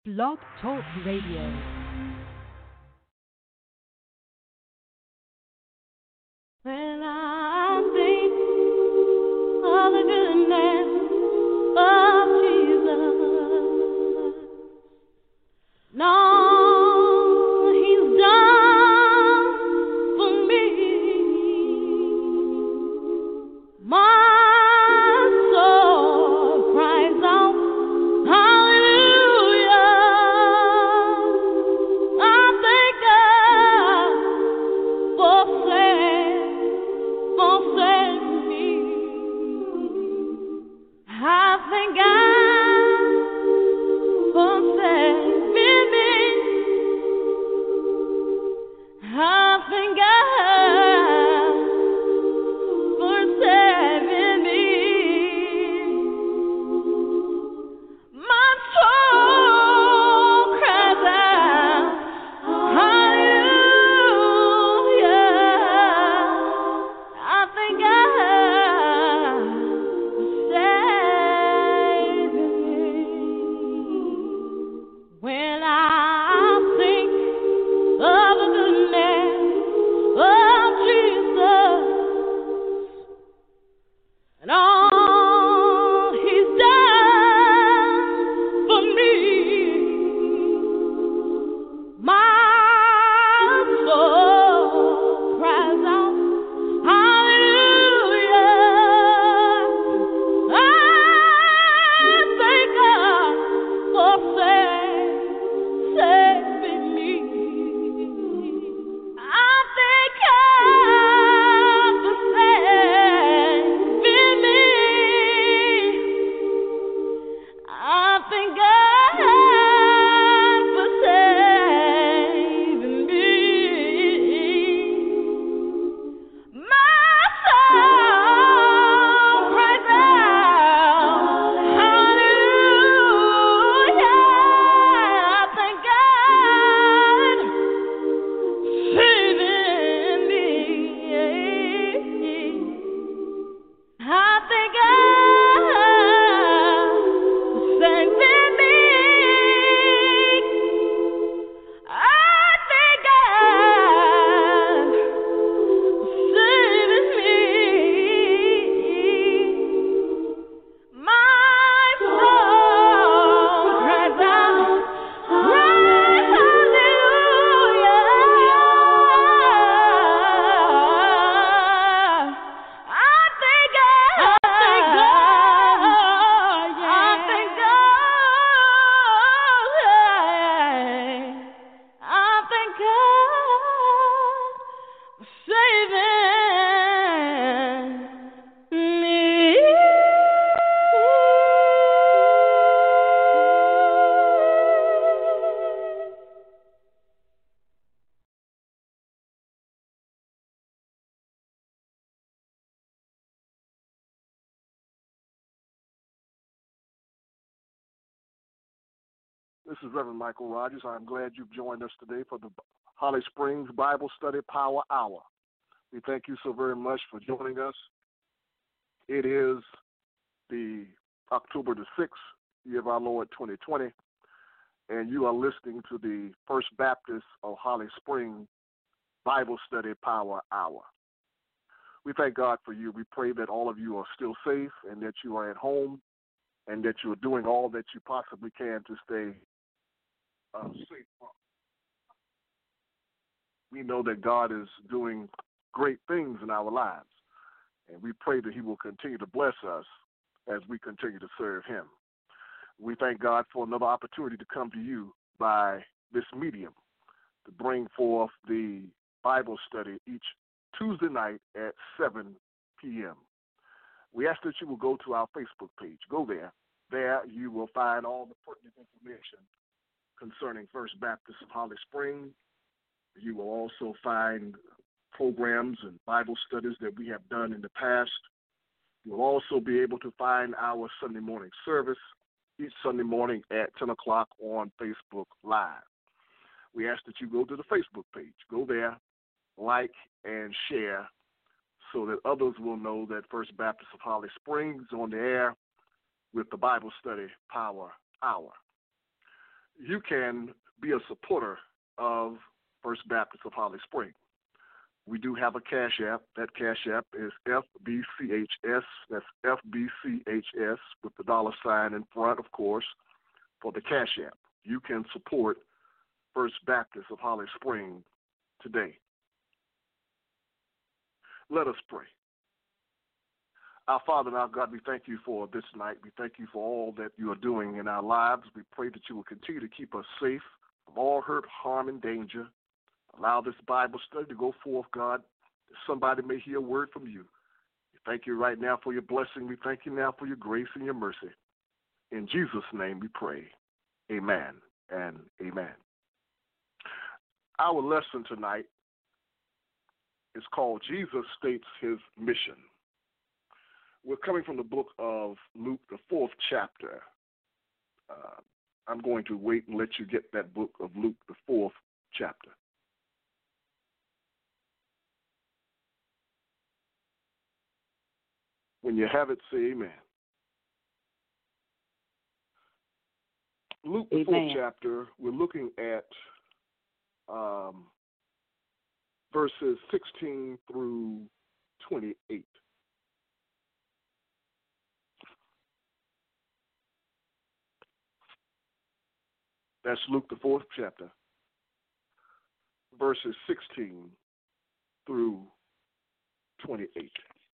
Blog Talk Radio. When I think of the goodness of Jesus, no, He's done for me. My soul cries out, hallelujah. I thank God for saving me. I thank God for saving me. I thank God for saving me. My soul cries out, hallelujah. I thank God for saving me. When I think of the goodness of Jesus and all He's done for me, my soul cries out, hallelujah. I thank God for saving me. I thank God for saving me. I thank God for saving me. My soul cries out, hallelujah. I thank God saving me. I thank God saving me. I thank God saving me. My soul cries out, hallelujah. I thank God. I thank God. I thank God. I thank God for saving me. This is Reverend Michael Rogers. I'm glad you've joined us today for the Holly Springs Bible Study Power Hour. We thank you so very much for joining us. It is the October the 6th, year of our Lord 2020, and you are listening to the First Baptist of Holly Springs Bible Study Power Hour. We thank God for you. We pray that all of you are still safe and that you are at home and that you are doing all that you possibly can to stay safe. We know that God is doing great things in our lives, and we pray that He will continue to bless us as we continue to serve Him. We thank God for another opportunity to come to you by this medium to bring forth the Bible study each Tuesday night at 7 p.m. We ask that you will go to our Facebook page. Go there. There you will find all the pertinent information concerning First Baptist of Holly Springs. You will also find programs and Bible studies that we have done in the past. You'll also be able to find our Sunday morning service each Sunday morning at 10 o'clock on Facebook Live. We ask that you go to the Facebook page. Go there, like, and share so that others will know that First Baptist of Holly Springs is on the air with the Bible Study Power Hour. you can be a supporter of First Baptist of Holly Springs. We do have a Cash App. That Cash App is FBCHS. That's FBCHS with the $ in front, of course, for the Cash App. You can support First Baptist of Holly Springs today. Let us pray. Our Father and our God, we thank you for this night. We thank you for all that you are doing in our lives. We pray that you will continue to keep us safe from all hurt, harm, and danger. Allow this Bible study to go forth, God, that somebody may hear a word from you. We thank you right now for your blessing. We thank you now for your grace and your mercy. In Jesus' name we pray. Amen and amen. Our lesson tonight is called Jesus States His Mission. We're coming from the book of Luke, the 4th chapter. I'm going to wait and let you get that book of Luke, the 4th chapter. When you have it, say amen. Luke, the 4th chapter, we're looking at verses 16 through 28. That's Luke, the 4th chapter, verses 16 through 28.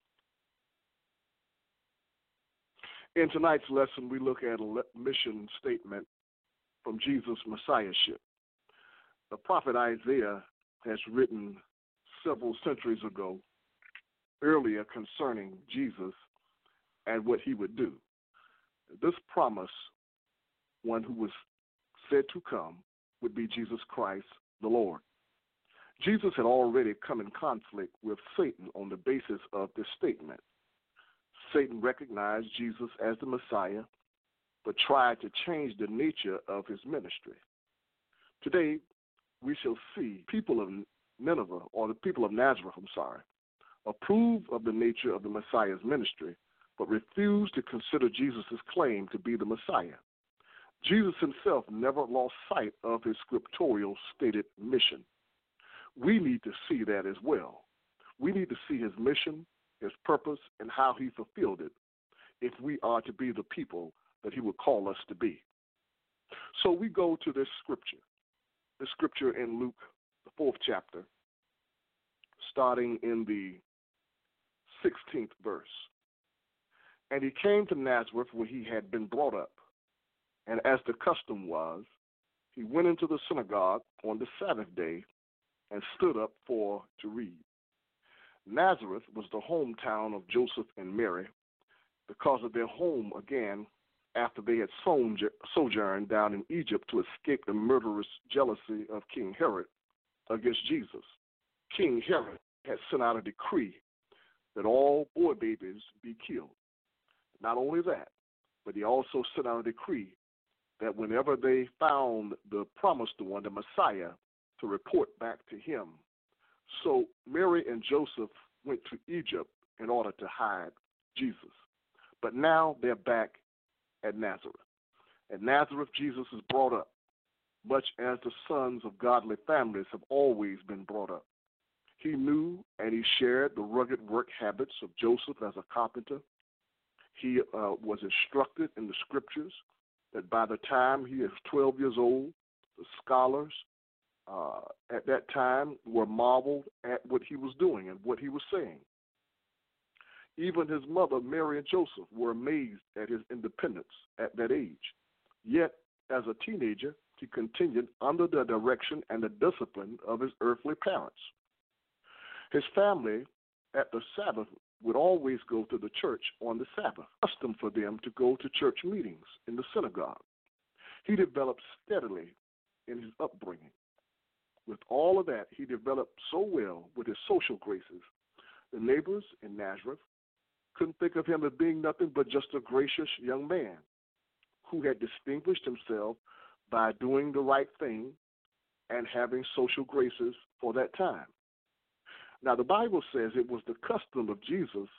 In tonight's lesson, we look at a mission statement from Jesus' Messiahship. The prophet Isaiah has written several centuries ago, earlier, concerning Jesus and what he would do. This promise, one who was said to come, would be Jesus Christ the Lord. Jesus had already come in conflict with Satan on the basis of this statement. Satan recognized Jesus as the Messiah, but tried to change the nature of his ministry. Today, we shall see people of Nineveh, or the people of Nazareth, approve of the nature of the Messiah's ministry, but refuse to consider Jesus' claim to be the Messiah. Jesus himself never lost sight of his scriptural stated mission. We need to see that as well. We need to see his mission, his purpose, and how he fulfilled it if we are to be the people that he would call us to be. So we go to this scripture in Luke, the 4th chapter, starting in the 16th verse. And he came to Nazareth where he had been brought up. And as the custom was, he went into the synagogue on the Sabbath day and stood up to read. Nazareth was the hometown of Joseph and Mary, because of their home again after they had sojourned down in Egypt to escape the murderous jealousy of King Herod against Jesus. King Herod had sent out a decree that all boy babies be killed. Not only that, but he also sent out a decree that whenever they found the promised one, the Messiah, to report back to him. So Mary and Joseph went to Egypt in order to hide Jesus. But now they're back at Nazareth. At Nazareth, Jesus is brought up, much as the sons of godly families have always been brought up. He knew and he shared the rugged work habits of Joseph as a carpenter. He was instructed in the scriptures that by the time he is 12 years old, the scholars at that time were marveled at what he was doing and what he was saying. Even his mother, Mary and Joseph, were amazed at his independence at that age. Yet, as a teenager, he continued under the direction and the discipline of his earthly parents. His family, at the Sabbath, would always go to the church on the Sabbath, custom for them to go to church meetings in the synagogue. He developed steadily in his upbringing. With all of that, he developed so well with his social graces. The neighbors in Nazareth couldn't think of him as being nothing but just a gracious young man who had distinguished himself by doing the right thing and having social graces for that time. Now, the Bible says it was the custom of Jesus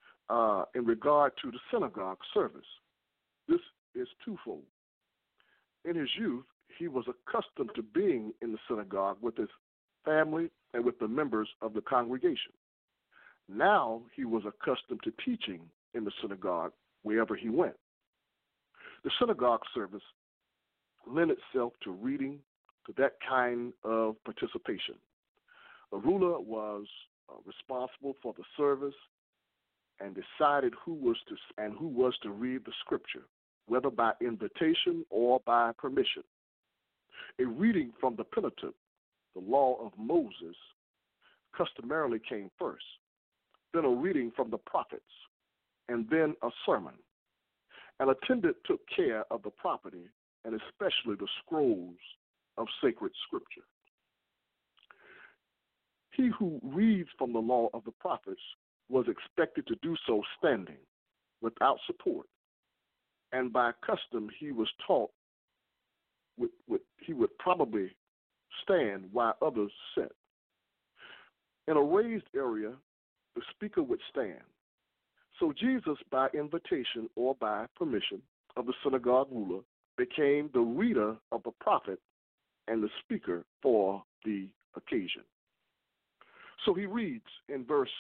in regard to the synagogue service. This is twofold. In his youth, he was accustomed to being in the synagogue with his family and with the members of the congregation. Now he was accustomed to teaching in the synagogue wherever he went. The synagogue service lent itself to reading, to that kind of participation. The ruler was responsible for the service and decided who was to read the scripture, whether by invitation or by permission. A reading from the Pentateuch, the law of Moses, customarily came first, then a reading from the prophets, and then a sermon. An attendant took care of the property and especially the scrolls of sacred scripture. He who reads from the law of the prophets was expected to do so standing, without support, and by custom he was taught he would probably stand while others sat. In a raised area, the speaker would stand. So Jesus, by invitation or by permission of the synagogue ruler, became the reader of the prophet and the speaker for the occasion. So he reads in verse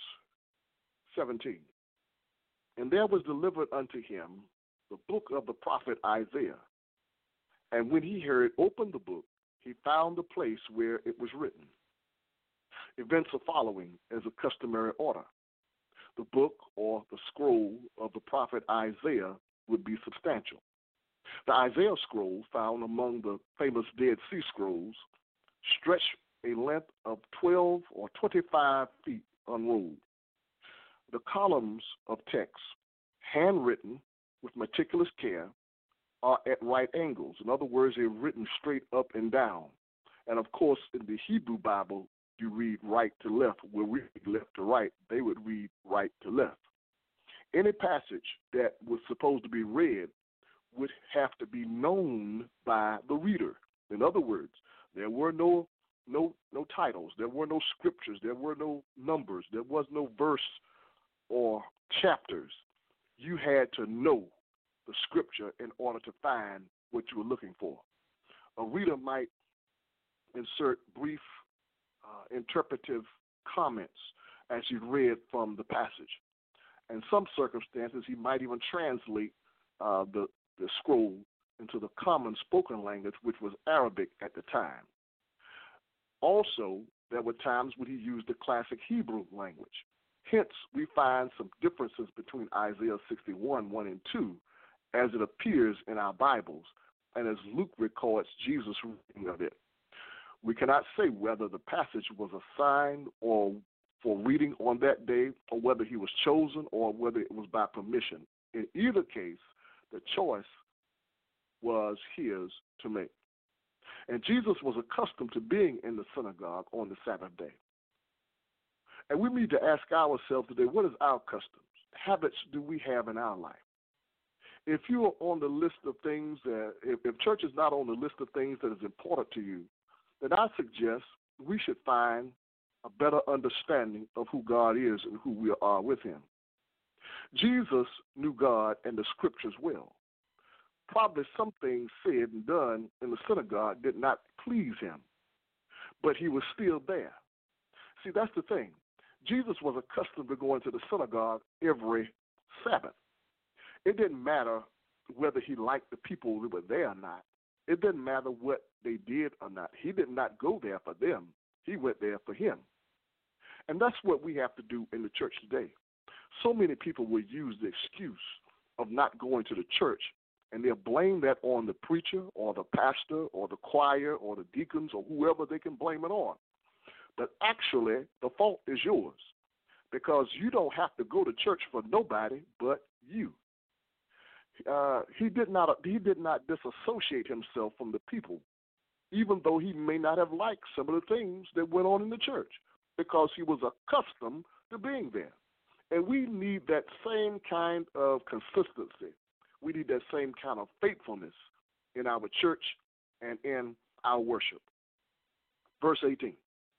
17, "And there was delivered unto him the book of the prophet Isaiah. And when he had opened the book, he found the place where it was written." Events are following as a customary order. The book or the scroll of the prophet Isaiah would be substantial. The Isaiah scroll, found among the famous Dead Sea Scrolls, stretched a length of 12 or 25 feet unrolled. The columns of text, handwritten with meticulous care, are at right angles. In other words, they're written straight up and down. And of course, in the Hebrew Bible, you read right to left. Where we read left to right, they would read right to left. Any passage that was supposed to be read would have to be known by the reader. In other words, there were no titles, there were no scriptures, there were no numbers, there was no verse or chapters. You had to know the scripture in order to find what you were looking for. A reader might insert brief interpretive comments as he read from the passage. In some circumstances, he might even translate the scroll into the common spoken language, which was Arabic at the time. Also, there were times when he used the classic Hebrew language. Hence, we find some differences between Isaiah 61, 1 and 2, as it appears in our Bibles, and as Luke records Jesus' reading of it. We cannot say whether the passage was assigned or for reading on that day, or whether he was chosen, or whether it was by permission. In either case, the choice was his to make. And Jesus was accustomed to being in the synagogue on the Sabbath day. And we need to ask ourselves today, what is our customs? Habits do we have in our life? If you are on the list of things, if church is not on the list of things that is important to you, then I suggest we should find a better understanding of who God is and who we are with him. Jesus knew God and the scriptures well. Probably some things said and done in the synagogue did not please him, but he was still there. See, that's the thing. Jesus was accustomed to going to the synagogue every Sabbath. It didn't matter whether he liked the people who were there or not. It didn't matter what they did or not. He did not go there for them. He went there for him. And that's what we have to do in the church today. So many people will use the excuse of not going to the church, and they'll blame that on the preacher or the pastor or the choir or the deacons or whoever they can blame it on. But actually, the fault is yours, because you don't have to go to church for nobody but you. He did not disassociate himself from the people, even though he may not have liked some of the things that went on in the church, because he was accustomed to being there. And we need that same kind of consistency. We need that same kind of faithfulness in our church and in our worship. Verse 18.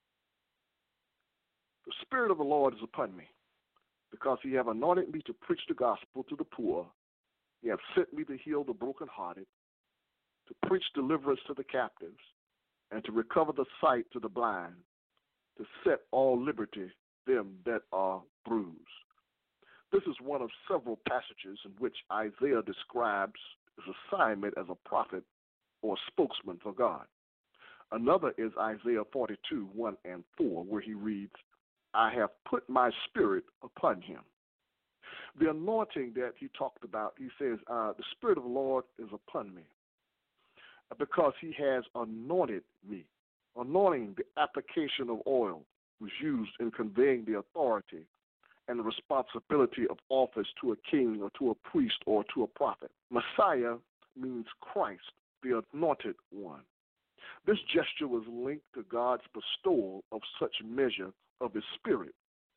The Spirit of the Lord is upon me, because he have anointed me to preach the gospel to the poor. He hath sent me to heal the brokenhearted, to preach deliverance to the captives, and to recover the sight to the blind, to set all liberty them that are bruised. This is one of several passages in which Isaiah describes his assignment as a prophet or spokesman for God. Another is Isaiah 42, 1 and 4, where he reads, I have put my spirit upon him. The anointing that he talked about, he says, the Spirit of the Lord is upon me because he has anointed me. Anointing, the application of oil, was used in conveying the authority and the responsibility of office to a king or to a priest or to a prophet. Messiah means Christ, the anointed one. This gesture was linked to God's bestowal of such measure of his spirit.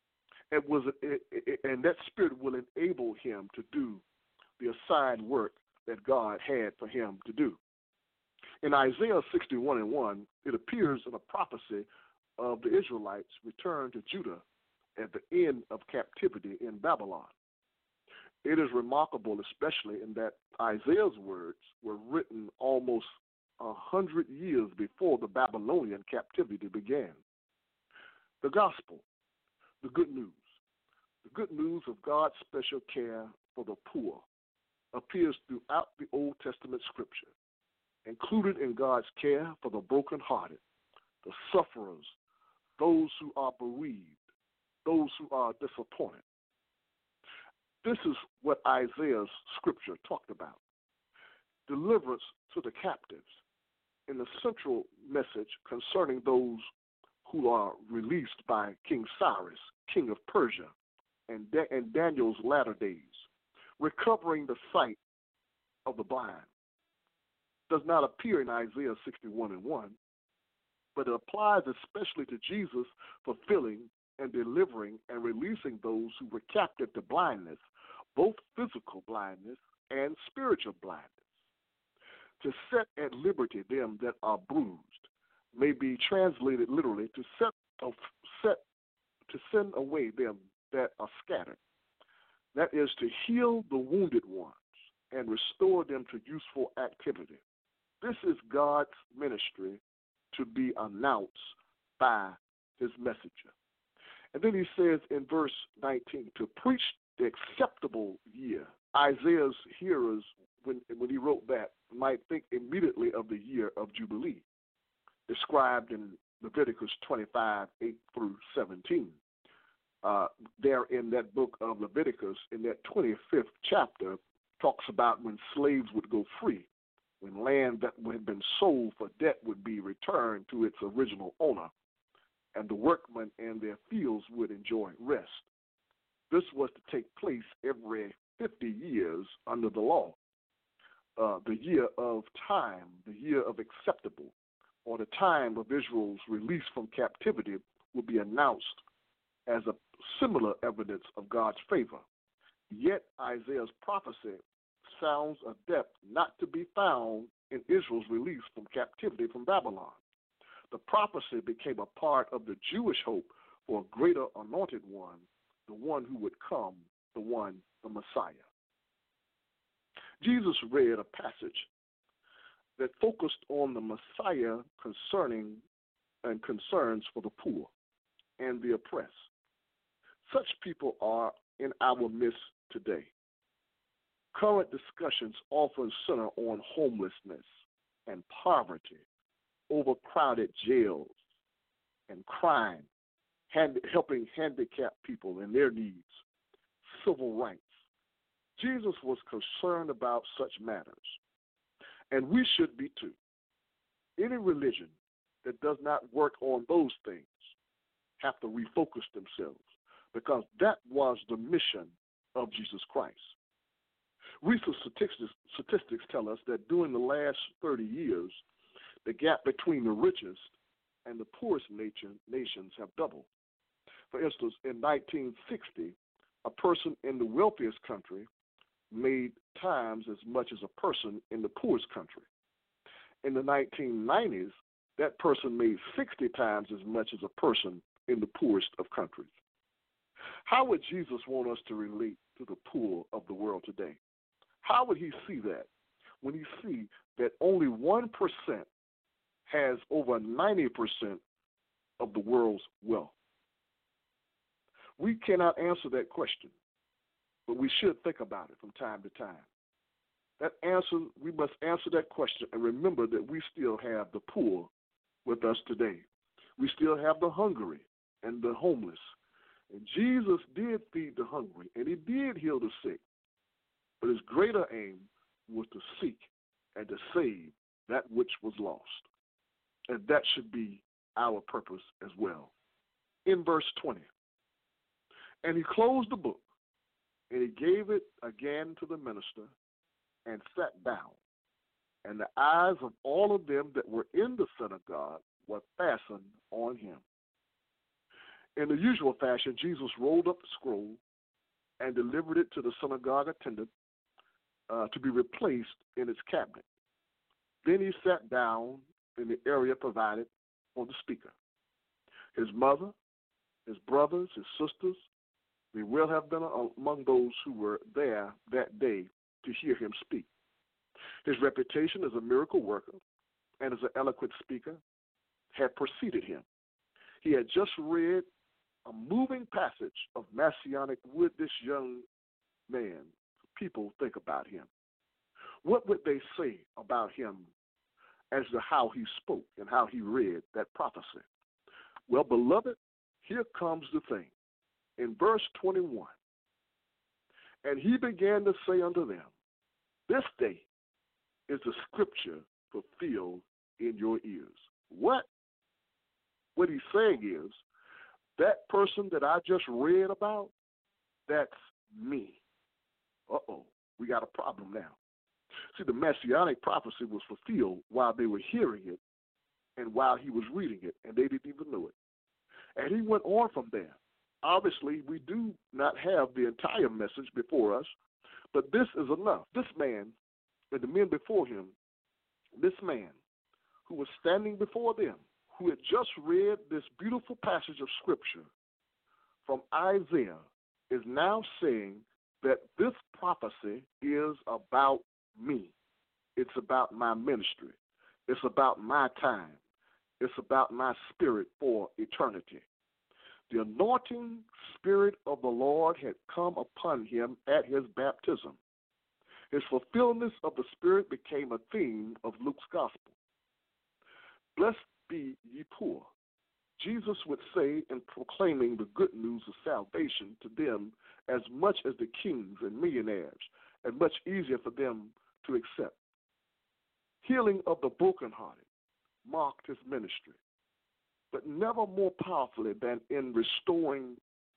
And that spirit will enable him to do the assigned work that God had for him to do. In Isaiah 61 and 1, it appears in a prophecy of the Israelites' return to Judah at the end of captivity in Babylon. It is remarkable, especially in that Isaiah's words were written almost 100 years before the Babylonian captivity began. The gospel, the good news. The good news of God's special care for the poor appears throughout the Old Testament scripture, included in God's care for the brokenhearted, the sufferers, those who are bereaved, those who are disappointed. This is what Isaiah's scripture talked about. Deliverance to the captives, in the central message concerning those who are released by King Cyrus, king of Persia, and Daniel's latter days, recovering the sight of the blind. Does not appear in Isaiah 61 and 1, but it applies especially to Jesus fulfilling and delivering and releasing those who were captive to blindness, both physical blindness and spiritual blindness. To set at liberty them that are bruised may be translated literally to send away them that are scattered. That is to heal the wounded ones and restore them to useful activity. This is God's ministry to be announced by his messenger. And then he says in verse 19, to preach the acceptable year. Isaiah's hearers, when he wrote that, might think immediately of the year of Jubilee, described in Leviticus 25, 8 through 17. There in that book of Leviticus, in that 25th chapter, talks about when slaves would go free, when land that had been sold for debt would be returned to its original owner, and the workmen in their fields would enjoy rest. This was to take place every 50 years under the law. The year of time, the year of acceptable, or the time of Israel's release from captivity will be announced as a similar evidence of God's favor. Yet Isaiah's prophecy sounds a depth not to be found in Israel's release from captivity from Babylon. The prophecy became a part of the Jewish hope for a greater anointed one, the one who would come, the Messiah. Jesus read a passage that focused on the Messiah concerns for the poor and the oppressed. Such people are in our midst today. Current discussions often center on homelessness and poverty, overcrowded jails, and crime, helping handicapped people in their needs, civil rights. Jesus was concerned about such matters, and we should be too. Any religion that does not work on those things have to refocus themselves, because that was the mission of Jesus Christ. Recent statistics tell us that during the last 30 years, the gap between the richest and the poorest nations have doubled. For instance, in 1960, a person in the wealthiest country made times as much as a person in the poorest country. In the 1990s, that person made 60 times as much as a person in the poorest of countries. How would Jesus want us to relate to the poor of the world today? How would he see that when he see that only 1% has over 90% of the world's wealth? We cannot answer that question, but we should think about it from time to time. We must answer that question and remember that we still have the poor with us today. We still have the hungry and the homeless. And Jesus did feed the hungry, and he did heal the sick. But his greater aim was to seek and to save that which was lost. And that should be our purpose as well. In verse 20, and he closed the book, and he gave it again to the minister, and sat down. And the eyes of all of them that were in the synagogue were fastened on him. In the usual fashion, Jesus rolled up the scroll and delivered it to the synagogue attendant to be replaced in its cabinet. Then he sat down in the area provided for the speaker. His mother, his brothers, his sisters, may well have been among those who were there that day to hear him speak. His reputation as a miracle worker and as an eloquent speaker had preceded him. He had just read a moving passage of Messianic. Would this young man, people think about him? What would they say about him as to how he spoke and how he read that prophecy? Well, beloved, here comes the thing. In verse 21, and he began to say unto them, this day is the scripture fulfilled in your ears. What? What he's saying is, that person that I just read about, that's me. Uh-oh, we got a problem now. See, the Messianic prophecy was fulfilled while they were hearing it and while he was reading it, and they didn't even know it. And he went on from there. Obviously, we do not have the entire message before us, but this is enough. This man and the men before him, this man who was standing before them, who had just read this beautiful passage of Scripture from Isaiah, is now saying that this prophecy is about me. It's about my ministry. It's about my time. It's about my spirit for eternity. The anointing spirit of the Lord had come upon him at his baptism. His fulfillment of the Spirit became a theme of Luke's gospel. Blessed be ye poor. Jesus would say in proclaiming the good news of salvation to them as much as the kings and millionaires, and much easier for them to accept. Healing of the brokenhearted marked his ministry, but never more powerfully than in restoring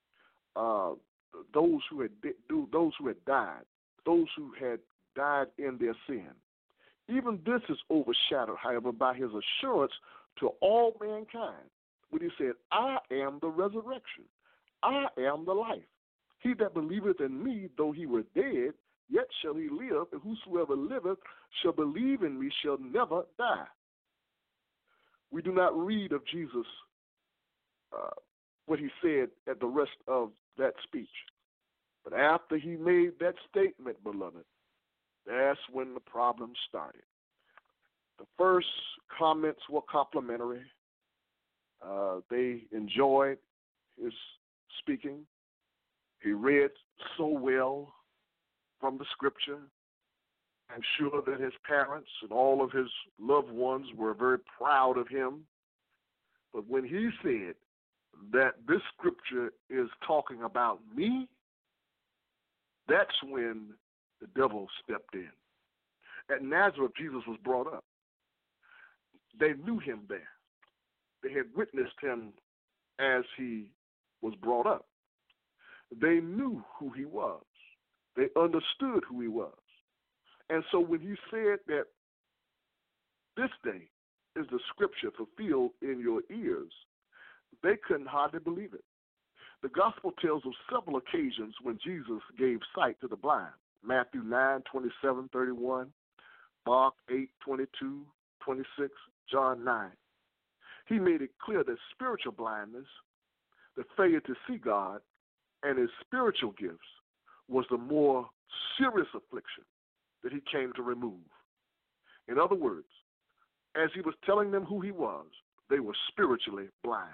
those who had died, those who had died in their sin. Even this is overshadowed, however, by his assurance to all mankind when he said, I am the resurrection. I am the life. He that believeth in me, though he were dead, yet shall he live, and whosoever liveth shall believe in me shall never die. We do not read of Jesus, what he said at the rest of that speech. But after he made that statement, beloved, that's when the problem started. The first comments were complimentary. They enjoyed his speaking. He read so well from the Scripture. I'm sure that his parents and all of his loved ones were very proud of him. But when he said that this Scripture is talking about me, that's when the devil stepped in. At Nazareth, Jesus was brought up. They knew him there. They had witnessed him as he was brought up. They knew who he was. They understood who he was. And so when he said that this day is the scripture fulfilled in your ears, they couldn't hardly believe it. The gospel tells of several occasions when Jesus gave sight to the blind. Matthew 9:27-31, Mark 8:22, 26, John 9. He made it clear that spiritual blindness, the failure to see God, and his spiritual gifts was the more serious affliction that he came to remove. In other words, as he was telling them who he was, they were spiritually blind.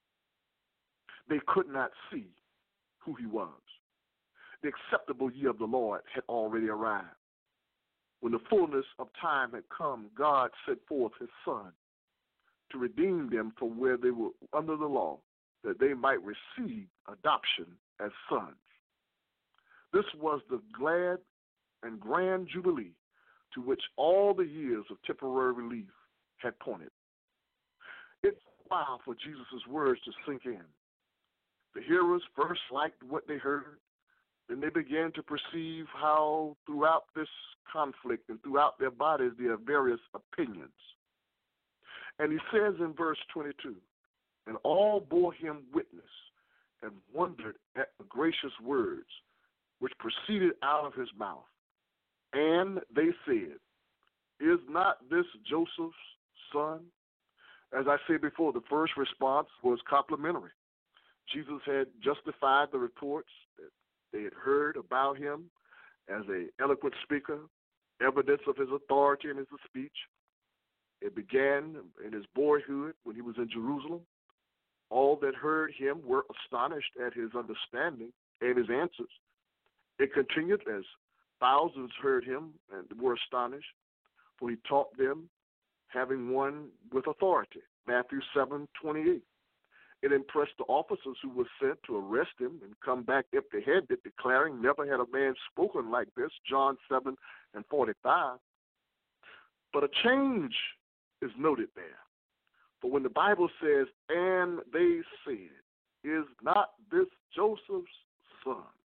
They could not see who he was. The acceptable year of the Lord had already arrived. When the fullness of time had come, God sent forth his Son to redeem them from where they were under the law, that they might receive adoption as sons. This was the glad and grand jubilee to which all the years of temporary relief had pointed. It's a while for Jesus' words to sink in. The hearers first liked what they heard. Then they began to perceive how throughout this conflict and throughout their bodies there are various opinions. And he says in verse 22, and all bore him witness and wondered at the gracious words which proceeded out of his mouth. And they said, is not this Joseph's son? As I said before, the first response was complimentary. Jesus had justified the reports that they had heard about him as an eloquent speaker, evidence of his authority in his speech. It began in his boyhood when he was in Jerusalem. All that heard him were astonished at his understanding and his answers. It continued as thousands heard him and were astonished, for he taught them, having one with authority. Matthew 7:28. It impressed the officers who were sent to arrest him and come back empty-handed, declaring, never had a man spoken like this, John 7:45. But a change is noted there. For when the Bible says, and they said, is not this Joseph's son?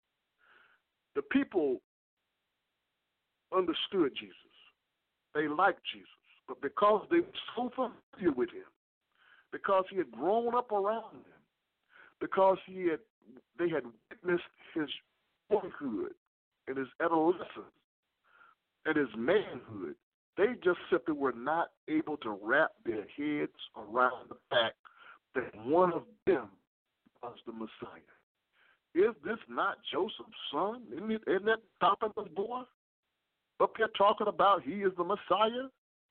The people understood Jesus. They liked Jesus. But because they were so familiar with him, because he had grown up around them, because they had witnessed his boyhood and his adolescence and his manhood, they just simply were not able to wrap their heads around the fact that one of them was the Messiah. Is this not Joseph's son? Isn't that Carpenter's boy up here talking about he is the Messiah?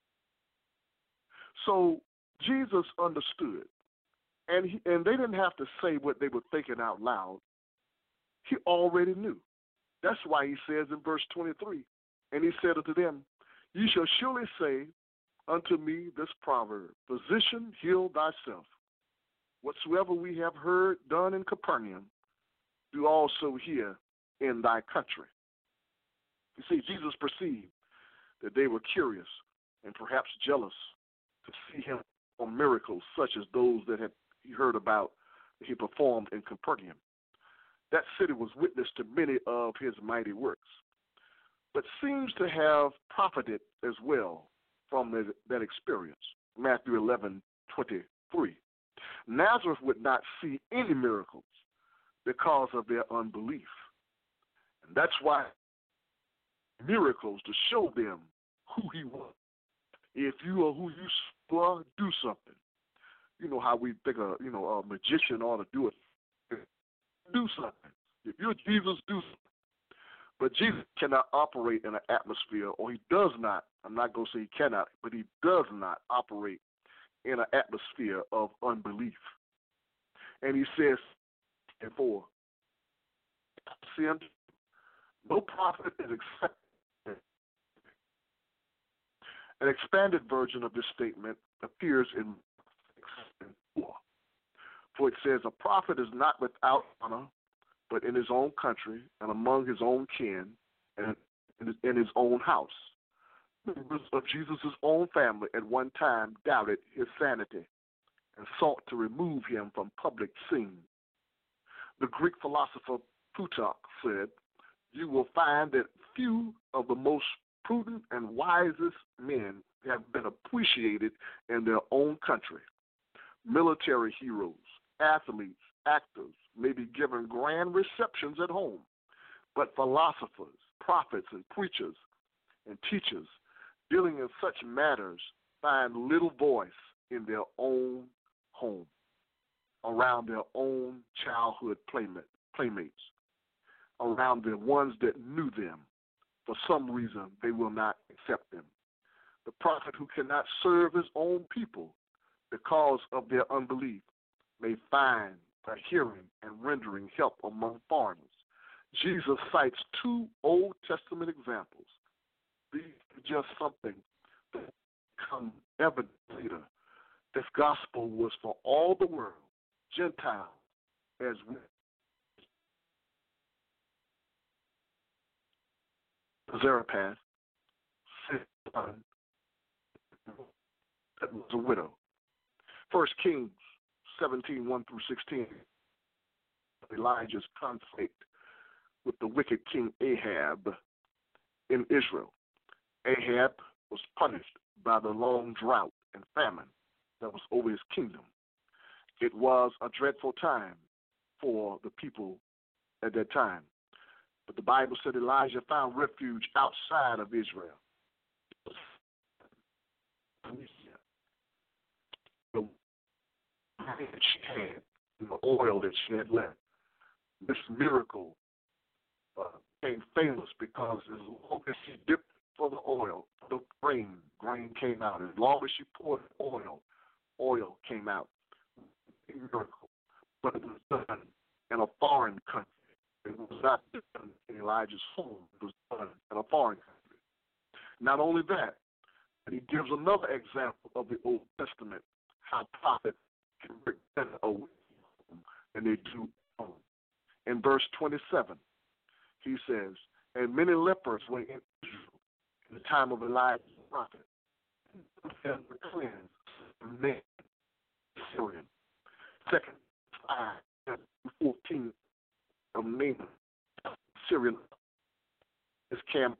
So Jesus understood, and they didn't have to say what they were thinking out loud. He already knew. That's why he says in verse 23, and he said unto them, ye shall surely say unto me this proverb, Physician, heal thyself. Whatsoever we have heard done in Capernaum, do also here in thy country. You see, Jesus perceived that they were curious and perhaps jealous to see him perform miracles such as those that he heard about that he performed in Capernaum. That city was witness to many of his mighty works, but seems to have profited as well from that experience. Matthew 11:23. Nazareth would not see any miracles because of their unbelief. And that's why miracles to show them who he was. If you are who you are, do something. You know how we think a magician ought to do it. Do something. If you're Jesus, do something. But Jesus cannot operate in an atmosphere, or he does not. I'm not going to say he cannot, but he does not operate in an atmosphere of unbelief. And he says, therefore, no prophet is accepted. An expanded version of this statement appears in 6:4. For it says, a prophet is not without honor, but in his own country and among his own kin and in his own house. Members of Jesus' own family at one time doubted his sanity and sought to remove him from public scene. The Greek philosopher Plutarch said, you will find that few of the most prudent and wisest men have been appreciated in their own country. Military heroes, athletes, actors may be given grand receptions at home, but philosophers, prophets, and preachers and teachers dealing in such matters find little voice in their own home, around their own childhood playmates, around the ones that knew them. For some reason, they will not accept them. The prophet who cannot serve his own people because of their unbelief may find a hearing and rendering help among foreigners. Jesus cites two Old Testament examples. These are just something that become evident later. This gospel was for all the world, Gentiles as well. Zarephath, son, that was a widow. 1 Kings 17, 1 through 16, Elijah's conflict with the wicked king Ahab in Israel. Ahab was punished by the long drought and famine that was over his kingdom. It was a dreadful time for the people at that time. But the Bible said Elijah found refuge outside of Israel. The that she had, and the oil that she had left. This miracle became famous because as long as she dipped for the oil, the grain came out. As long as she poured oil came out. A miracle. But it was done in a foreign country. It was not done in Elijah's home. It was done in a foreign country. Not only that, but he gives another example of the Old Testament, how prophets can bring better away than they do home. In verse 27, he says, and many lepers were in Israel in the time of Elijah the prophet, and were cleansed from men, Syrian. 2 5:14 of Naaman, Syrian. His camp.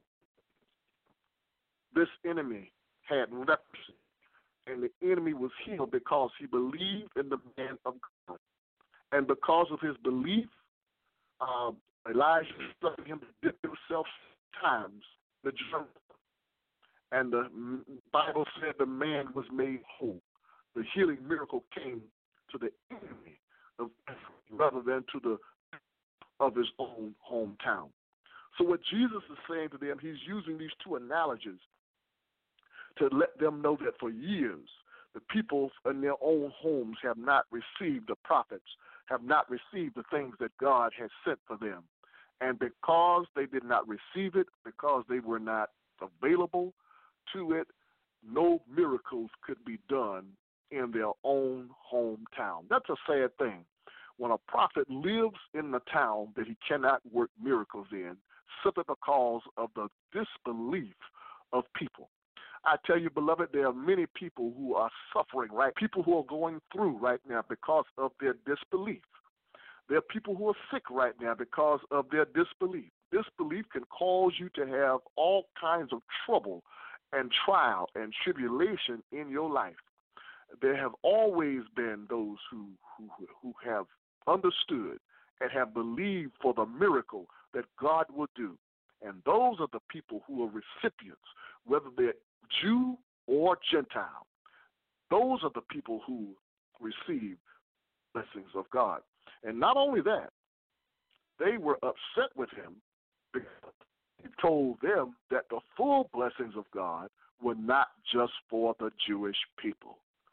This enemy had leprosy, and the enemy was healed because he believed in the man of God. And because of his belief, Elijah instructed him to dip himself times the Jordan. And the Bible said the man was made whole. The healing miracle came to the enemy of Israel rather than to the of his own hometown. So what Jesus is saying to them, he's using these two analogies to let them know that for years the people in their own homes have not received the prophets, have not received the things that God has sent for them. And because they did not receive it, because they were not available to it, no miracles could be done in their own hometown. That's a sad thing. When a prophet lives in the town that he cannot work miracles in, simply because of the disbelief of people. I tell you, beloved, there are many people who are suffering, right? People who are going through right now because of their disbelief. There are people who are sick right now because of their disbelief. Disbelief can cause you to have all kinds of trouble and trial and tribulation in your life. There have always been those who have understood and have believed for the miracle that God will do. And those are the people who are recipients, whether they're Jew or Gentile. Those are the people who receive blessings of God. And not only that, they were upset with him because he told them that the full blessings of God were not just for the Jewish people.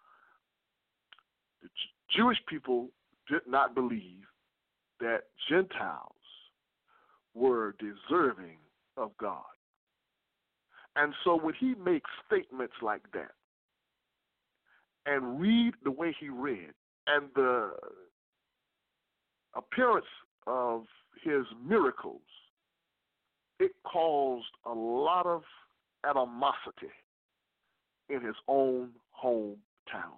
The Jewish people did not believe that Gentiles were deserving of God. And so when he makes statements like that and read the way he read and the appearance of his miracles, it caused a lot of animosity in his own hometown.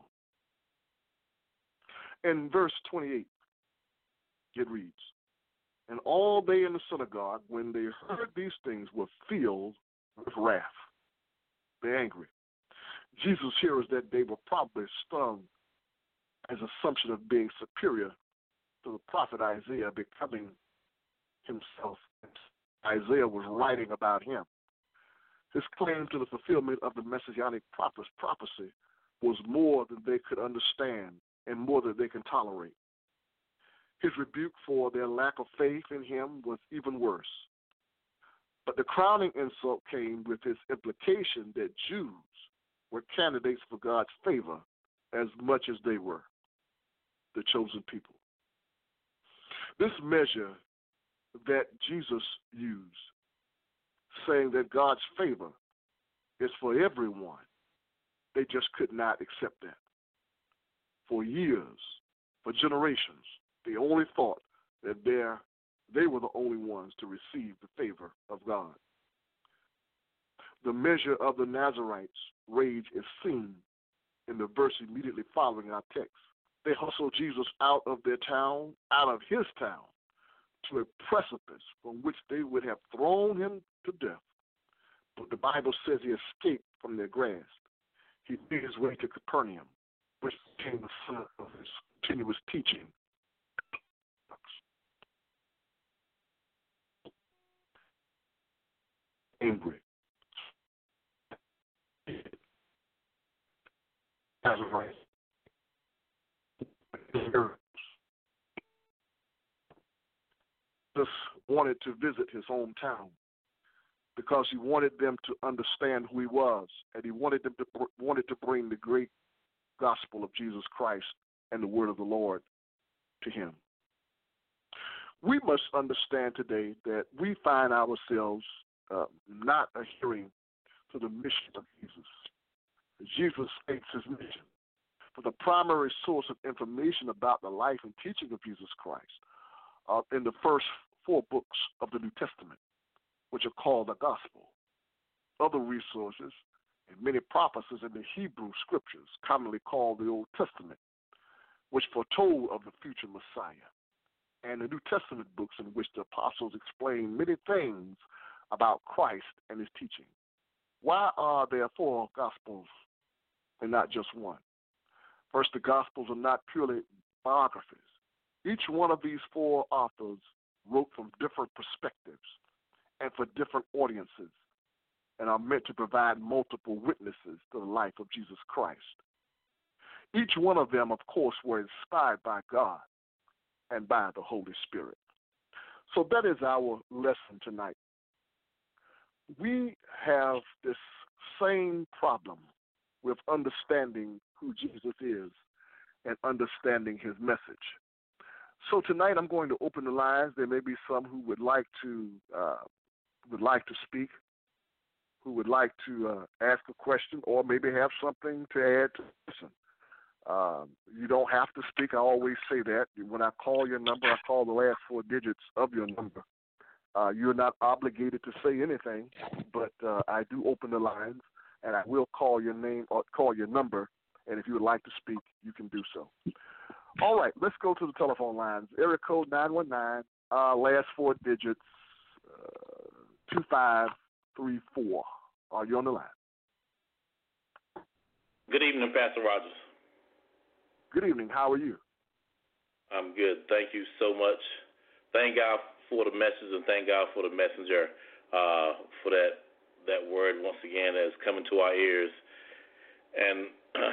In verse 28, it reads, and all they in the synagogue, when they heard these things, were filled with wrath. They're angry. Jesus' hearers that day were probably stung as assumption of being superior to the prophet Isaiah, becoming himself. Isaiah was writing about him. His claim to the fulfillment of the messianic prophecy was more than they could understand and more than they can tolerate. His rebuke for their lack of faith in him was even worse. But the crowning insult came with his implication that Jews were candidates for God's favor as much as they were the chosen people. This measure that Jesus used, saying that God's favor is for everyone, they just could not accept that. For years, for generations, they only thought that they were the only ones to receive the favor of God. The measure of the Nazarites' rage is seen in the verse immediately following our text. They hustled Jesus out of their town, out of his town, to a precipice from which they would have thrown him to death. But the Bible says he escaped from their grasp. He made his way to Capernaum, which became the center of his continuous teaching. Angry. Nazarite. Jesus wanted to visit his hometown because he wanted them to understand who he was, and he wanted to bring the great gospel of Jesus Christ and the word of the Lord to him. We must understand today that we find ourselves not adhering to the mission of Jesus. Jesus states his mission. For the primary source of information about the life and teaching of Jesus Christ in the first 4 books of the New Testament, which are called the Gospel. Other resources and many prophecies in the Hebrew Scriptures, commonly called the Old Testament, which foretold of the future Messiah, and the New Testament books in which the apostles explain many things about Christ and his teaching. Why are there 4 Gospels and not just one? First, the Gospels are not purely biographies. Each one of these 4 authors wrote from different perspectives and for different audiences and are meant to provide multiple witnesses to the life of Jesus Christ. Each one of them, of course, were inspired by God and by the Holy Spirit. So that is our lesson tonight. We have this same problem with understanding who Jesus is and understanding his message. So tonight I'm going to open the lines. There may be some who would like to speak, who would like to ask a question, or maybe have something to add to listen. You don't have to speak. I always say that. When I call your number, I call the last 4 digits of your number. You're not obligated to say anything, but I do open the lines, and I will call your name or call your number, and if you would like to speak, you can do so. All right, let's go to the telephone lines. Area code 919, last 4 digits, 2534. Are you on the line? Good evening, Pastor Rogers. Good evening. How are you? I'm good. Thank you so much. Thank God for the message, and thank God for the messenger for that word once again that is coming to our ears, and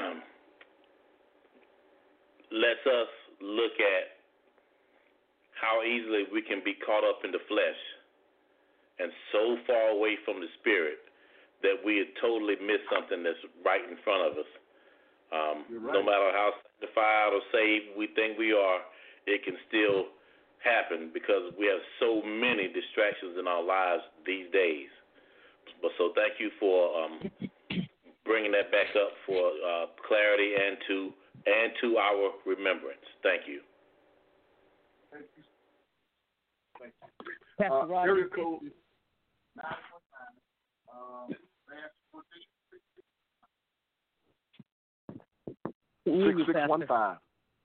lets us look at how easily we can be caught up in the flesh and so far away from the spirit that we had totally missed something that's right in front of us. Right. No matter how sanctified or saved we think we are, it can still happen because we have so many distractions in our lives these days. But so thank you for bringing that back up for clarity and to our remembrance. Thank you. Thank you. Thank you. Pastor Rogers. Area code 919. 6615.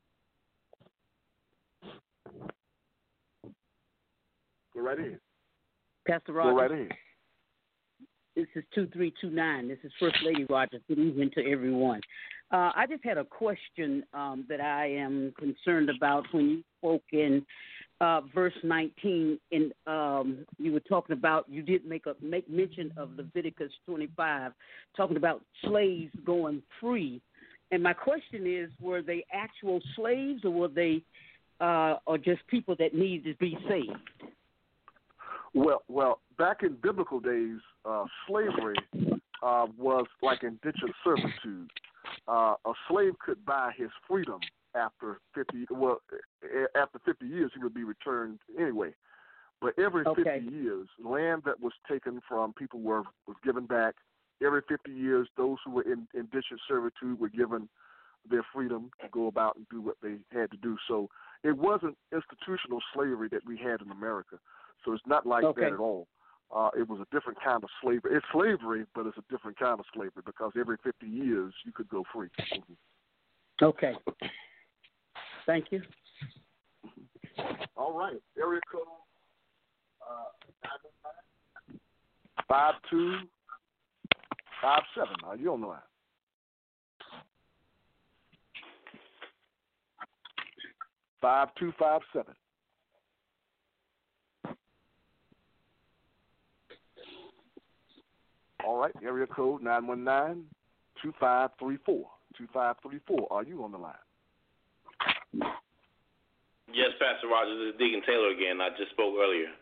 Go right ahead. Pastor Rogers. Go right ahead. This is 2329. This is First Lady Rogers. Good evening to everyone. I just had a question that I am concerned about when you spoke in verse 19. And you were talking about, you did make mention of Leviticus 25, talking about slaves going free. And my question is, were they actual slaves, or were they or just people that needed to be saved? Well, back in biblical days, slavery was like indentured servitude. A slave could buy his freedom after 50. Well, after 50 years, he would be returned anyway. But every 50 years, land that was taken from people was given back. Every 50 years, those who were in indentured servitude were given their freedom to go about and do what they had to do. So it wasn't institutional slavery that we had in America. So it's not like that at all. It was a different kind of slavery. It's slavery, but it's a different kind of slavery because every 50 years you could go free. Okay. Thank you. All right. Area code 5257. You don't know that. 5257. All right, area code 919-2534. 2534. Are you on the line? Yes, Pastor Rogers. This is Deacon Taylor again. I just spoke earlier.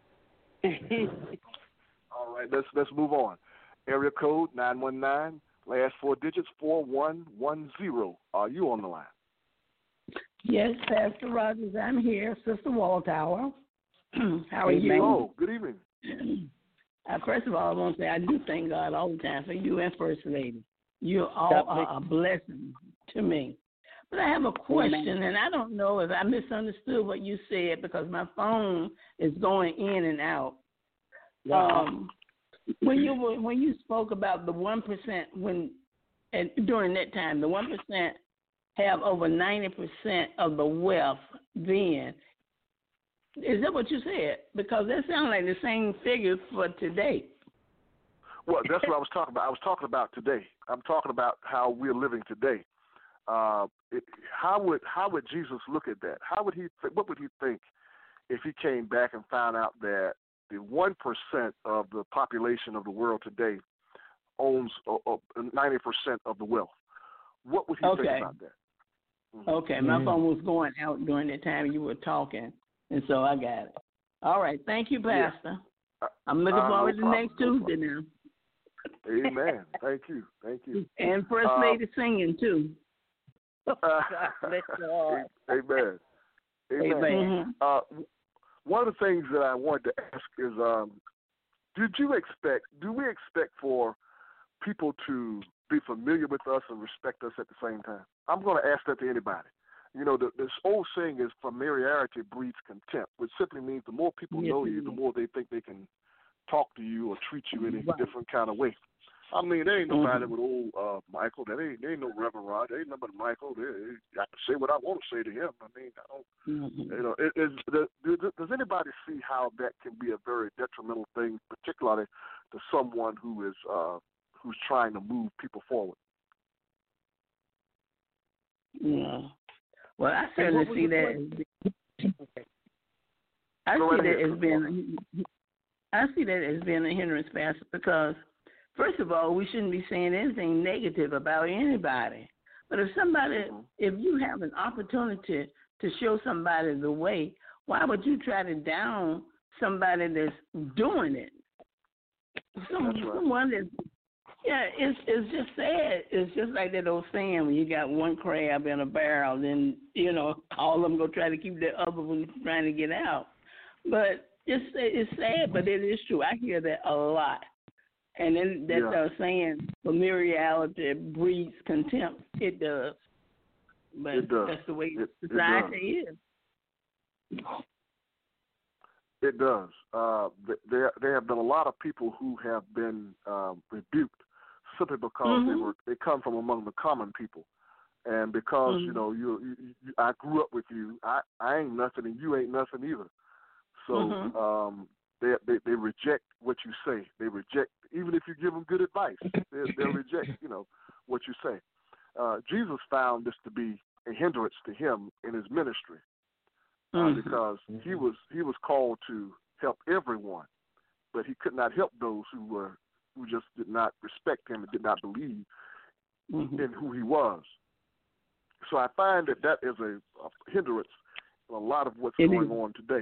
All right, let's move on. Area code 919, last four digits 4110. Are you on the line? Yes, Pastor Rogers, I'm here. Sister Walltower. How are you? Oh, good evening. First of all, I want to say I do thank God all the time for you and First Lady. You all are a blessing to me. But I have a question, and I don't know if I misunderstood what you said because my phone is going in and out. When you spoke about the 1%, during that time, the 1% have over 90% of the wealth. Then, is that what you said? Because that sounds like the same figure for today. Well, that's what I was talking about. I was talking about today. I'm talking about how we're living today. How would Jesus look at that? What would he think if he came back and found out that the 1% of the population of the world today owns 90% of the wealth? What would he think about that? Mm-hmm. Okay, my phone was going out during the time you were talking, and so I got it. All right, thank you, Pastor. Yeah. I'm looking forward to next Tuesday now. Amen. Thank you. And First Lady singing, too. Amen. One of the things that I wanted to ask is, do we expect for people to be familiar with us and respect us at the same time? I'm going to ask that to anybody. You know, this old saying is familiarity breeds contempt, which simply means the more people know you, the more they think they can talk to you or treat you in a different kind of way. I mean, there ain't nobody with old Michael. There ain't no Reverend Rod. There ain't nobody Michael. I can say what I want to say to him. I mean, I don't. You know, does anybody see how that can be a very detrimental thing, particularly to someone who is who's trying to move people forward? Yeah. Well, I certainly see that. I see that as being a hindrance, Pastor, because first of all, we shouldn't be saying anything negative about anybody. But if you have an opportunity to show somebody the way, why would you try to down somebody that's doing it? Someone that's, it's just sad. It's just like that old saying, when you got one crab in a barrel, then, you know, all of them go try to keep the other one trying to get out. But it's sad, but it is true. I hear that a lot. And then that saying, familiarity breeds contempt. It does. But it does. That's the way society is. It does. There have been a lot of people who have been rebuked simply because they come from among the common people, and because you know I grew up with you. I ain't nothing, and you ain't nothing either. So they reject what you say. They reject, even if you give them good advice, they'll reject what you say. Jesus found this to be a hindrance to him in his ministry. Because he was called to help everyone, but he could not help those who just did not respect him and did not believe in who he was. So I find that is a hindrance in a lot of what's going on today,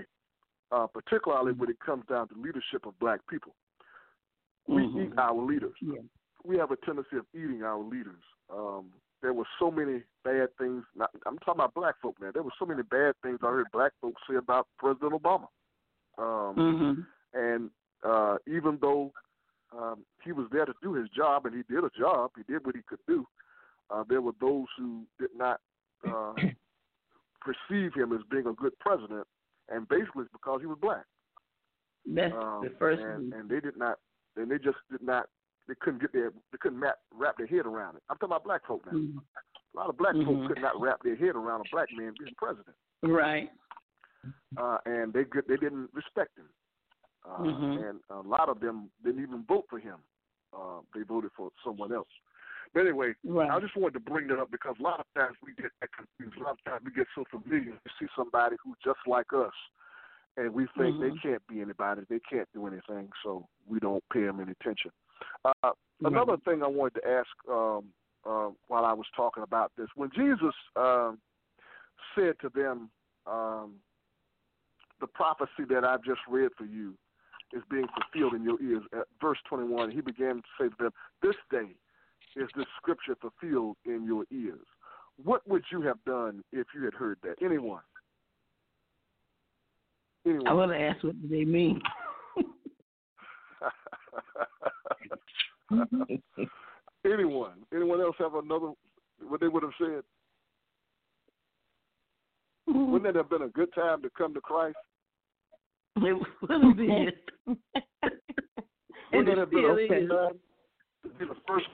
particularly when it comes down to leadership of black people. We eat our leaders. we have a tendency of eating our leaders. There were so many bad things. I'm talking about black folk now. There were so many bad things I heard black folks say about President Obama. And even though he was there to do his job, and he did a job, he did what he could do, there were those who did not perceive him as being a good president, and basically it's because he was black. That's the first one. And they did not, and they just did not. They couldn't wrap their head around it. I'm talking about black folk now. A lot of black folks could not wrap their head around a black man being president. Right. And they didn't respect him. And a lot of them didn't even vote for him. They voted for someone else. But anyway, I just wanted to bring that up because a lot of times we get confused. A lot of times we get so familiar to see somebody who's just like us, and we think they can't be anybody, they can't do anything, so we don't pay them any attention. Another thing I wanted to ask while I was talking about this, when Jesus said to them, the prophecy that I've just read for you is being fulfilled in your ears. At verse 21, he began to say to them, this day is this scripture fulfilled in your ears. What would you have done if you had heard that? Anyone? I would have asked, what do they mean? Anyone? Anyone else have another, what they would have said? Wouldn't that have been a good time to come to Christ? It would have been. Wouldn't that have been okay time to be the first?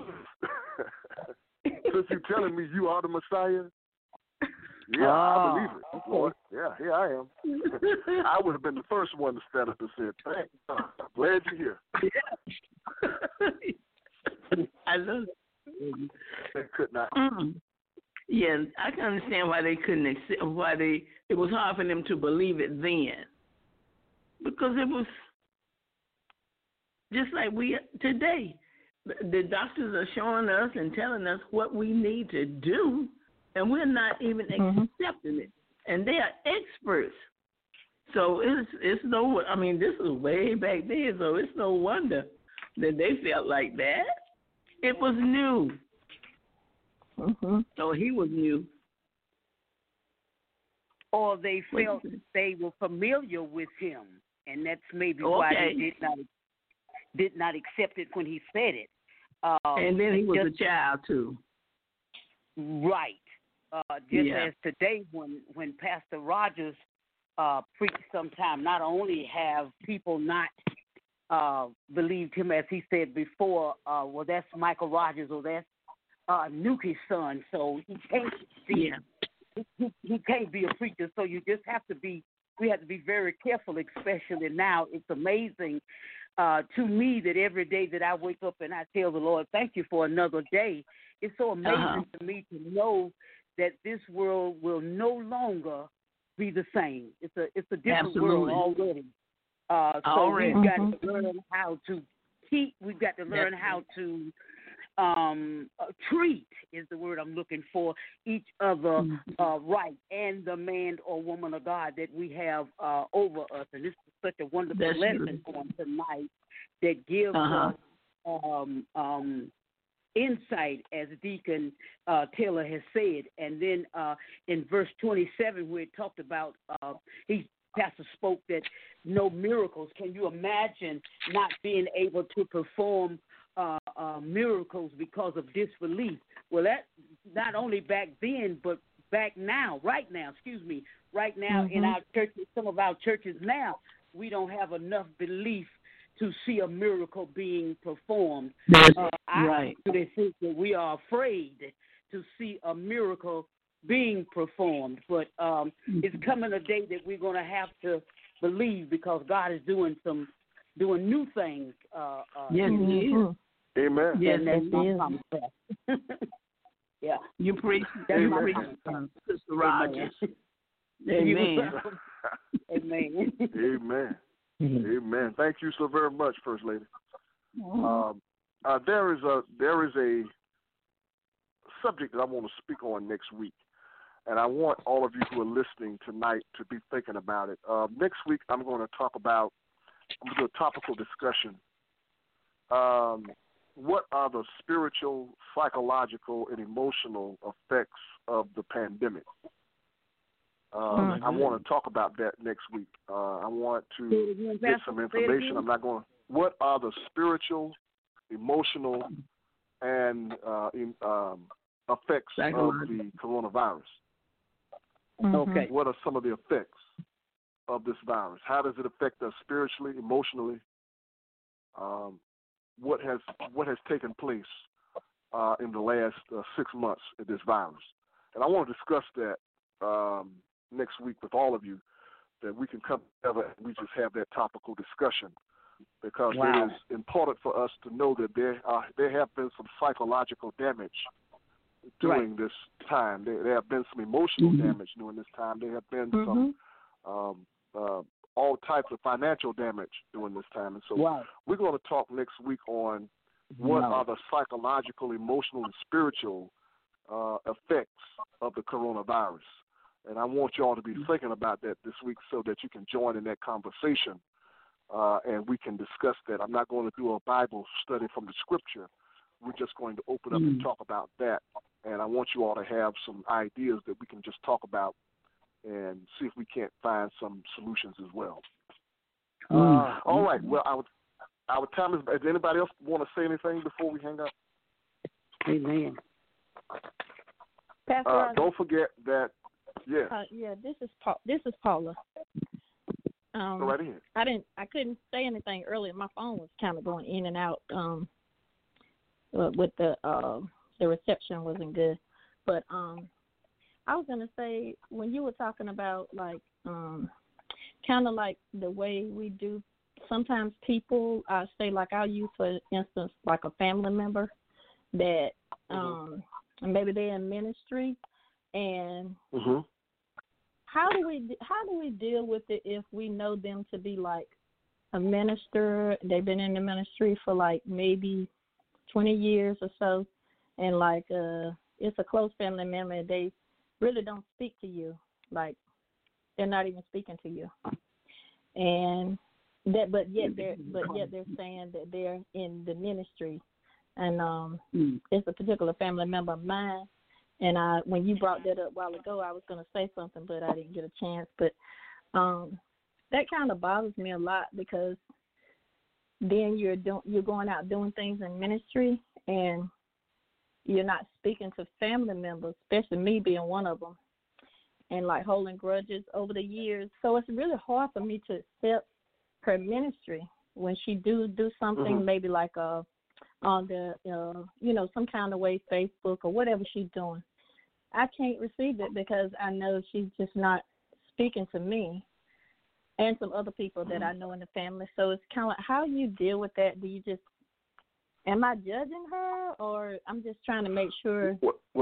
Since you're telling me you are the Messiah? Yeah, I believe it. Lord. Yeah, here I am. I would have been the first one to stand up and say, thank God. I'm glad you're here. I love it. They could not. Yeah, I can understand why they couldn't accept, it was hard for them to believe it then. Because it was just like we today. The doctors are showing us and telling us what we need to do, and we're not even accepting it. And they are experts. So it's no, I mean, this was way back then, so it's no wonder that they felt like that. It was new. So he was new. Or they felt they were familiar with him, and that's maybe why they did not accept it when he said it. And then he was a child too. Right. As today when Pastor Rogers preached sometime, not only have people not believed him, as he said before, well, that's Michael Rogers, or that's Nuki's son, so he can't be he can't be a preacher. So you just have to be. We have to be very careful, especially now. It's amazing to me that every day that I wake up and I tell the Lord, "Thank you for another day." It's so amazing to me to know that this world will no longer be the same. It's a different world already. We've got to learn how to keep. We've got to learn how to treat is the word I'm looking for, each other right, and the man or woman of God that we have over us. And this is such a wonderful lesson on tonight that gives us insight, as Deacon Taylor has said. And then in verse 27, where it talked about, Pastor spoke that no miracles. Can you imagine not being able to perform miracles because of disbelief? Well, that not only back then, but right now in our churches, some of our churches now, we don't have enough belief to see a miracle being performed. I think that we are afraid to see a miracle being performed, but it's coming a day that we're going to have to believe, because God is doing new things. Yes, He is. Amen. Yes, He is. Yeah. You preach, Sister Rogers. Amen. Amen. Amen. Amen. Thank you so very much, First Lady. There is a subject that I want to speak on next week, and I want all of you who are listening tonight to be thinking about it. Next week, I'm going to do a topical discussion what are the spiritual, psychological, and emotional effects of the pandemic? I want to talk about that next week. I want to get some information. I'm not going to. What are the spiritual, emotional, and effects of the coronavirus? Okay. What are some of the effects of this virus? How does it affect us spiritually, emotionally? What has taken place in the last 6 months of this virus? And I want to discuss that next week with all of you, that we can come together and we just have that topical discussion, because it is important for us to know that there have been some psychological damage during this time. There have been some emotional damage during this time. There have been some all types of financial damage during this time. And so we're going to talk next week on what are the psychological, emotional, and spiritual effects of the coronavirus. And I want you all to be thinking about that this week so that you can join in that conversation and we can discuss that. I'm not going to do a Bible study from the scripture. We're just going to open up and talk about that. And I want you all to have some ideas that we can just talk about and see if we can't find some solutions as well. All right. Well, our time is. Does anybody else want to say anything before we hang up? Amen. Pastor, don't forget that. Yes. This is Paula. Go right ahead. I couldn't say anything earlier. My phone was kind of going in and out. With the reception wasn't good, but I was gonna say, when you were talking about like kind of like the way we do. Sometimes people, say, like I'll use for instance like a family member that maybe they're in ministry, and how do we deal with it if we know them to be like a minister? They've been in the ministry for like maybe 20 years or so, and like it's a close family member, and they really don't speak to you, like they're not even speaking to you, and that but yet they're saying that they're in the ministry, and it's a particular family member of mine. And when you brought that up a while ago, I was going to say something, but I didn't get a chance. But that kind of bothers me a lot, because then you're going out doing things in ministry, and you're not speaking to family members, especially me being one of them, and like holding grudges over the years. So it's really hard for me to accept her ministry when she do something, maybe like on the some kind of way, Facebook or whatever she's doing. I can't receive it because I know she's just not speaking to me and some other people that I know in the family. So it's kind of like, how you deal with that? Do you just, am I judging her, or I'm just trying to make sure?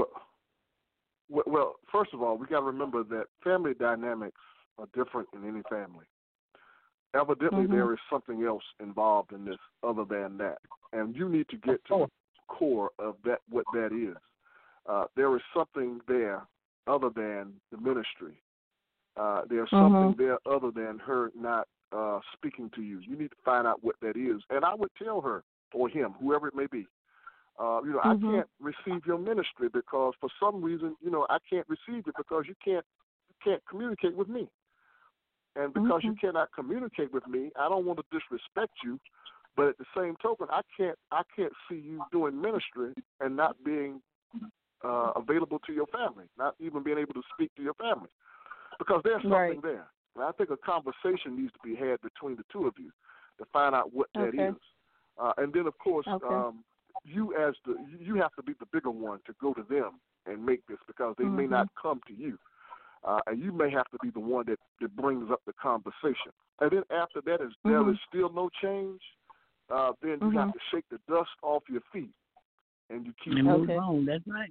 Well, first of all, we got to remember that family dynamics are different in any family. Evidently, there is something else involved in this other than that, and you need to get to the core of that. What that is, there is something there other than the ministry. There's something there other than her not speaking to you. You need to find out what that is, and I would tell her or him, whoever it may be. I can't receive your ministry because for some reason, I can't receive it because you can't communicate with me. And because you cannot communicate with me, I don't want to disrespect you, but at the same token, I can't see you doing ministry and not being available to your family, not even being able to speak to your family, because there's something there. And I think a conversation needs to be had between the two of you to find out what that is. And then, of course, you have to be the bigger one to go to them and make this, because they may not come to you. And you may have to be the one that brings up the conversation. And then after that, if there is still no change, then you have to shake the dust off your feet and you keep moving on. That's right.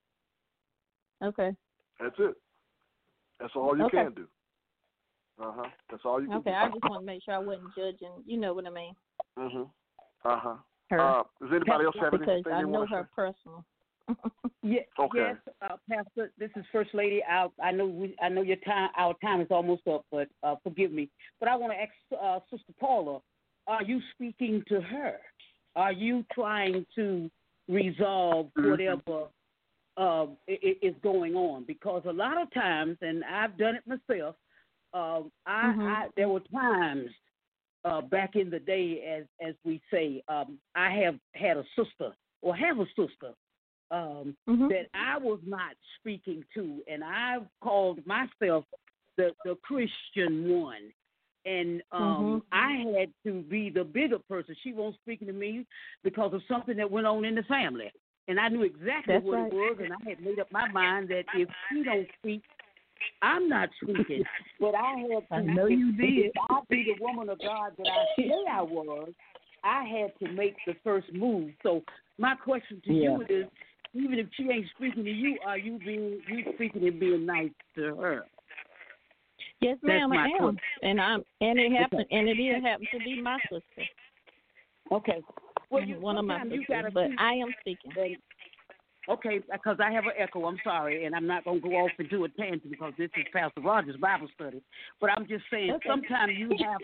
Okay. That's it. That's all you can do. That's all you can do. Okay, I just want to make sure I wasn't judging. You know what I mean? Her. Does anybody else have anything they want to say? Because I know her personal. Yes, Pastor. This is First Lady. I know your time. Our time is almost up, but forgive me. But I want to ask Sister Paula: are you speaking to her are you trying to resolve whatever is going on? Because a lot of times, and I've done it myself, there were times back in the day, as we say, I have had a sister or have a sister that I was not speaking to, and I called myself the Christian one. And I had to be the bigger person. She wasn't speaking to me because of something that went on in the family. And I knew exactly what it was, and I had made up my mind that if she don't speak, I'm not speaking. But I had to. I know you did. I'll be the woman of God that I say I was. I had to make the first move. So my question to you is, even if she ain't speaking to you, are you speaking and being nice to her? Yes, ma'am, I am, and it happened, and it did happen to be my sister. Okay, well, one of my sisters, but I am speaking. Okay, because I have an echo. I'm sorry, and I'm not going to go off into a tangent because this is Pastor Rogers' Bible study. But I'm just saying, sometimes you have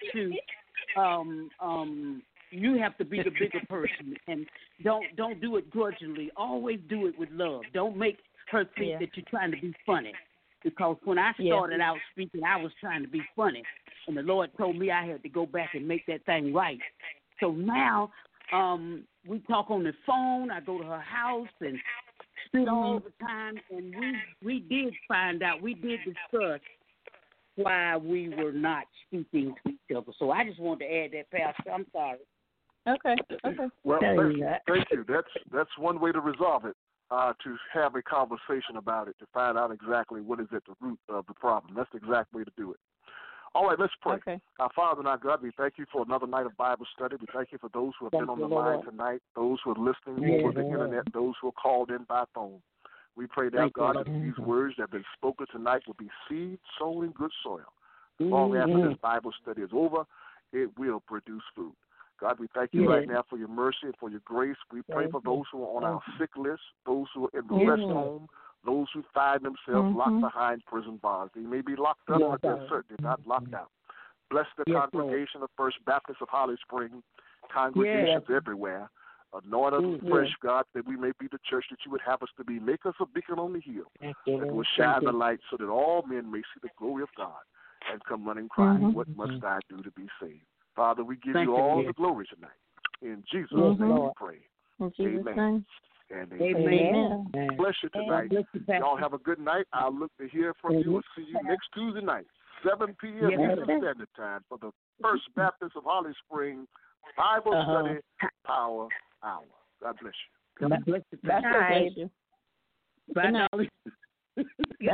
to be the bigger person, and don't do it grudgingly. Always do it with love. Don't make her think that you're trying to be funny. Because when I started out speaking, I was trying to be funny. And the Lord told me I had to go back and make that thing right. So now we talk on the phone. I go to her house and sit all the time. And we did find out, we did discuss why we were not speaking to each other. So I just wanted to add that, Pastor. I'm sorry. Okay. Well, thank you. That's one way to resolve it. To have a conversation about it, to find out exactly what is at the root of the problem. That's the exact way to do it. All right, let's pray. Okay. Our Father and our God, we thank you for another night of Bible study. We thank you for those who have been on the line tonight, those who are listening over the internet, those who are called in by phone. We pray that, God, that these words that have been spoken tonight will be seed sown in good soil. Long after this Bible study is over, it will produce fruit. God, we thank you right now for your mercy and for your grace. We pray for those who are on our sick list, those who are in the rest home, those who find themselves locked behind prison bars. They may be locked up, but they're certainly not locked out. Bless the congregation of First Baptist of Holly Spring, congregations everywhere. Anoint us fresh, God, that we may be the church that you would have us to be. Make us a beacon on the hill that will shine the light so that all men may see the glory of God and come running crying, what must I do to be saved? Father, we give you all the glory tonight. In Jesus' name we pray. Amen. And amen. Bless you tonight. Y'all have a good night. I'll look to hear from you and see you next Tuesday night, 7 p.m. Eastern Standard Time for the First Baptist of Holly Spring Bible Study Power Hour. God bless you. God bless you. God bless you. Bye, darling. Good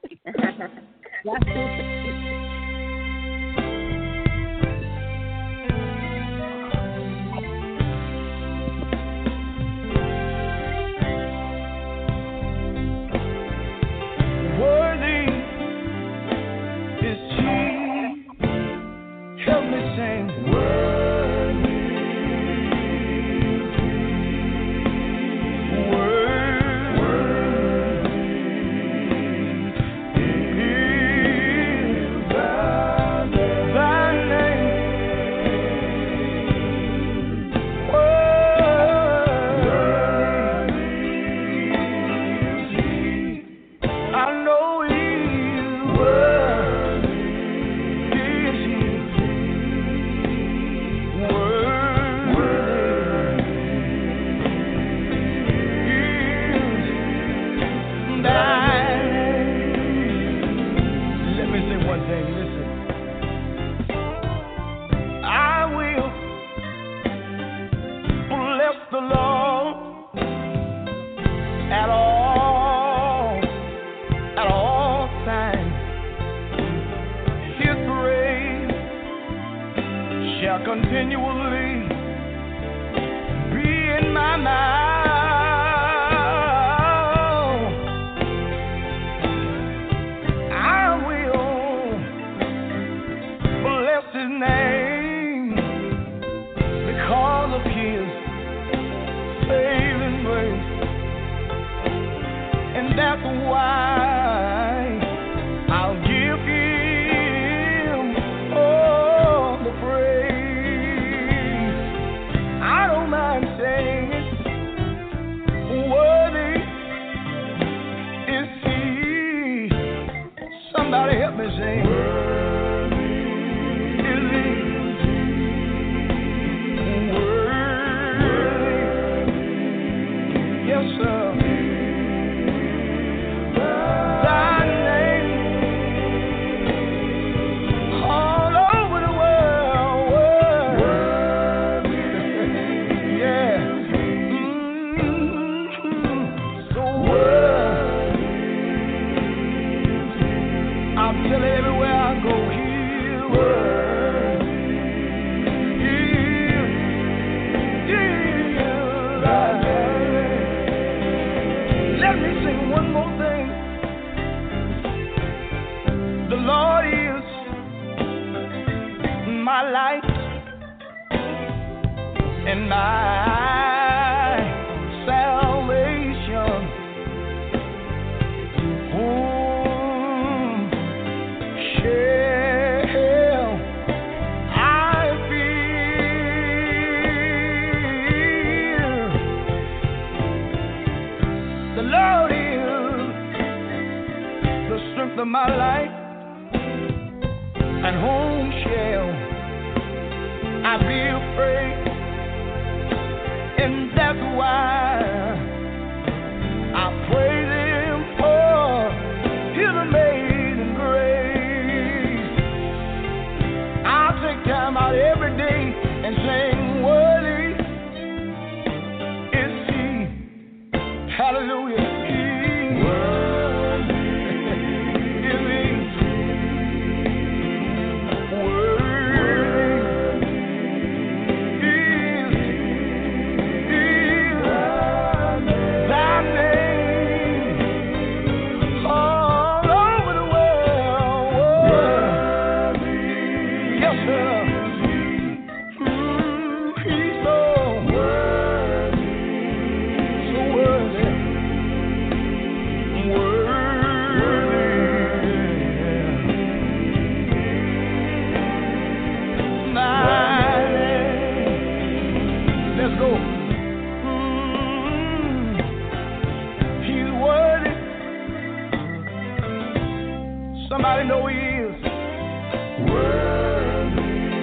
night. Help me sing. Worthy is thy name. Worthy is he. I know he is worthy. Is continually be in my mouth. I will bless his name because of his saving grace, and that's why I'll give him all the praise. Somebody help me sing. Yes, sir. Thy name all over the world. Yeah. So I'll tell everywhere I go, His word. Let me sing one more thing. The Lord is my light and my salvation. Whom shall I fear? The Lord is the strength of my life, and whom shall I be afraid? And that's why I praise Him for His amazing grace. I'll take time out every day and sing, worthy is He. Hallelujah. He is He. Somebody know He is worthy.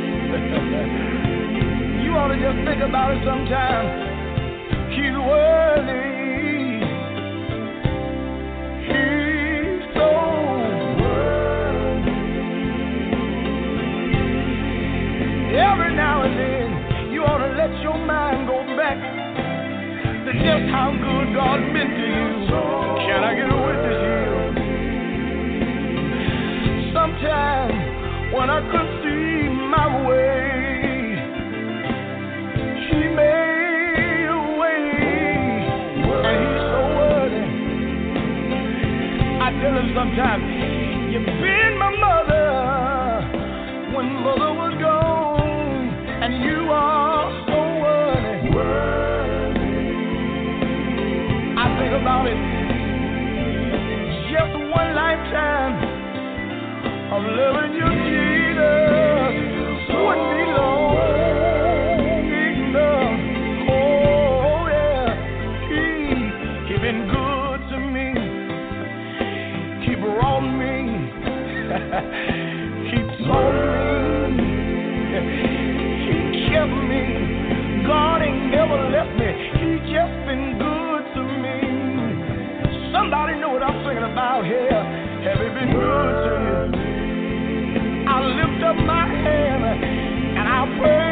You ought to just think about it sometime. He's worthy. He's so worthy. Every now and then, you ought to let your mind go back to just how good God's been to you. Can I get a witness here? Sometimes when I couldn't see my way, He made a way, and He's so worthy. I tell Him sometimes, you've been my mother when mother was gone, and you are so worthy. I think about it, just one lifetime of loving you, Jesus, wouldn't be long enough. Oh, yeah, He been good to me. He brought me, He taught me, He kept me. God ain't never left me. He just been good to me. Somebody know what I'm thinking about here. Have He been good to you? I lift up my hand and I pray.